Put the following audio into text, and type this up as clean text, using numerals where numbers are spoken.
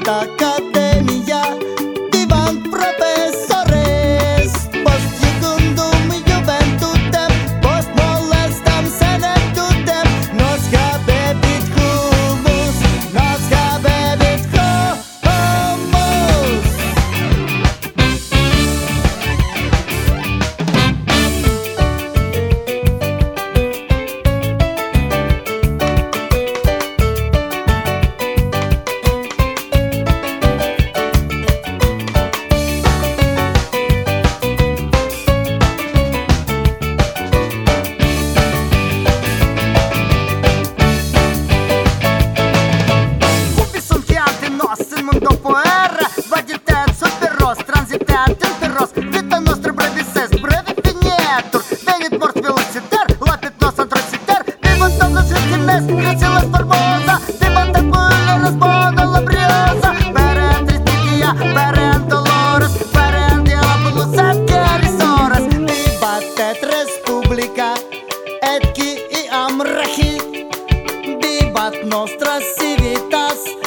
academia, divan professores, post jucundum juventutem, post molestam senetutem, nos habebit humus, nos habebit humus. Vita nostra brevises, brevi finitur. Venit mors velociter, lapit nos antrociter. Vivant tablas virgines, gracilas formosa. Vivant aquila responda la briosa. Perent tristigia, perent dolores, perent diabolus et gerisores. Vivat et respublica, et qui iam regi, vivat nostras civitas.